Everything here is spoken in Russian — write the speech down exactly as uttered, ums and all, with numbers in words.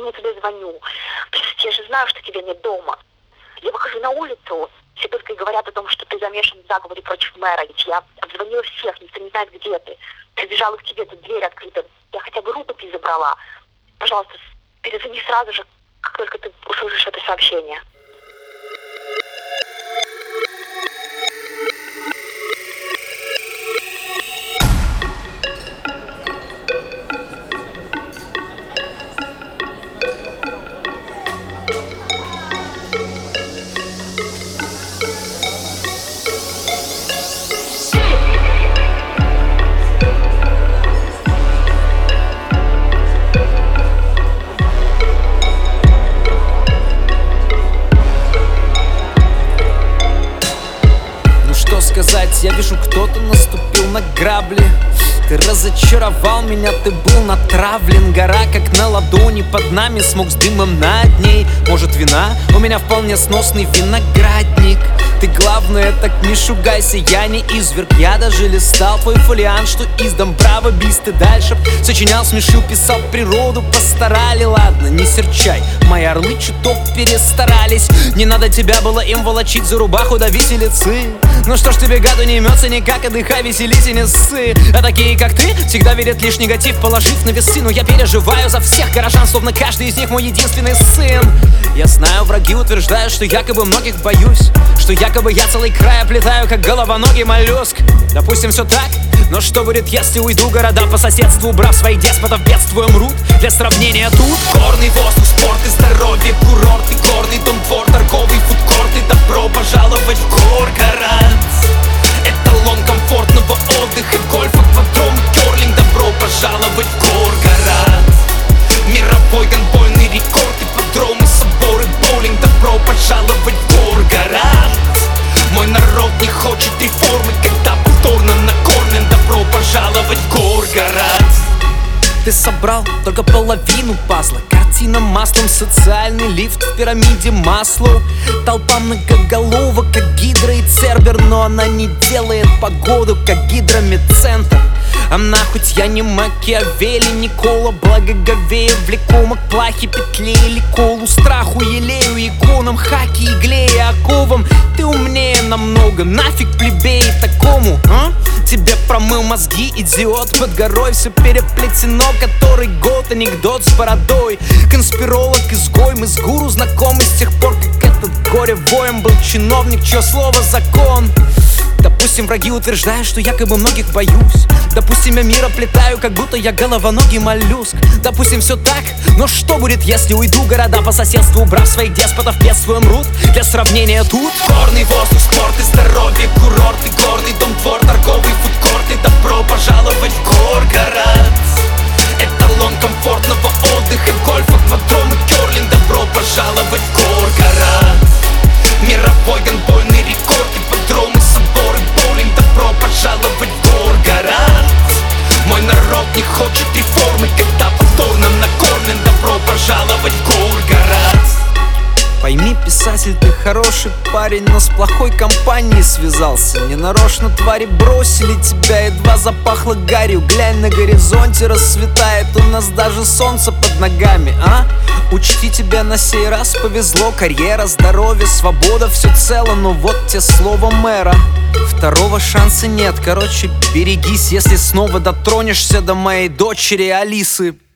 я тебе звоню? Я же знаю, что тебя нет дома. Я выхожу на улицу, все только и говорят о том, что ты замешан в заговоре против мэра. Ведь я обзвонила всех, никто не знает, где ты. Прибежала к тебе, тут дверь открыта. Я хотя бы рукопись забрала. Пожалуйста, перезвони сразу же, как только ты услышишь это сообщение. Сказать, я вижу, кто-то наступил на грабли. Ты разочаровал меня, ты был натравлен. Гора как на ладони, под нами смог с дымом над ней. Может, вина? У меня вполне сносный виноградник. Ты главное, так не шугайся, я не изверг. Я даже листал твой фолиант, что издам. Право, бис ты дальше сочинял, смешил, писал природу. Постарали, ладно, не серчай. Мои орлы чуток перестарались. Не надо тебя было им волочить за рубаху до виселицы. Ну что ж тебе, гаду, не имется никак, отдыхай, веселись и не ссы. А такие, как ты, всегда верят лишь негатив, положив на весы. Но я переживаю за всех горожан, словно каждый из них мой единственный сын. Я знаю, враги утверждают, что якобы многих боюсь, что якобы я целый край оплетаю, как головоногий моллюск. Допустим, все так, но что будет, если уйду города по соседству, убрав своих деспотов, бедствуя мрут? Для сравнения тут горный воздух, спорт и здоровье, курорт и горный дом, двор, торговый фудкорт. И добро пожаловать в Горгород. Эталон комфортного отдыха, гольф, аквадром, керлинг. Добро пожаловать в Горгород. Мировой гандбольный рекорд, ипподромы, соборы, боулинг. Добро пожаловать в Горгород. Мой народ не хочет реформы, когда повторно накормлен. Добро пожаловать в Горгород. Ты собрал только половину пазла. Картина маслом, социальный лифт в пирамиде Маслоу. Толпа многоголовок, как Гидра и Цербер. Но она не делает погоду, как Гидромедцентр. Она хоть я не Макиавелли, Никола, благоговею, влекома к плахе, петле или колу, страху, елею, иконам, хаки, иглея, оковам. Ты умнее намного, нафиг плебей такому, а? Тебе промыл мозги, идиот, под горой все переплетено. Который год анекдот с бородой. Конспиролог, изгой, мы с гуру знакомы с тех пор, как этот горе-воем был чиновник, чье слово закон. Допустим, враги утверждают, что якобы многих боюсь. Допустим, я мир оплетаю, как будто я головоногий моллюск. Допустим, все так, но что будет, если уйду города по соседству, убрав своих деспотов, бедствуя мрут? Для сравнения тут горный воздух, спорт и здоровье, курорт и горный дом, двор, торговый фудкорт. И добро пожаловать в Горгород. Эталон комфортного отдыха, гольф, аквадром и керлинг. Добро пожаловать в Горгород. Мировой гандбольный рекорд, ипподромы, соборы, боулинг. Добро пожаловать в Горгород. Мой народ не хочет реформы, когда повторно накормлен. Добро пожаловать в Горгород. Пойми, писатель, ты хороший парень, но с плохой компанией связался. Ненарочно твари бросили тебя, едва запахло гарью. Глянь, на горизонте расцветает у нас даже солнце под ногами, а? Учти, тебе на сей раз повезло. Карьера, здоровье, свобода, все цело. Но вот те слово мэра. Второго шанса нет, короче, берегись, если снова дотронешься до моей дочери Алисы.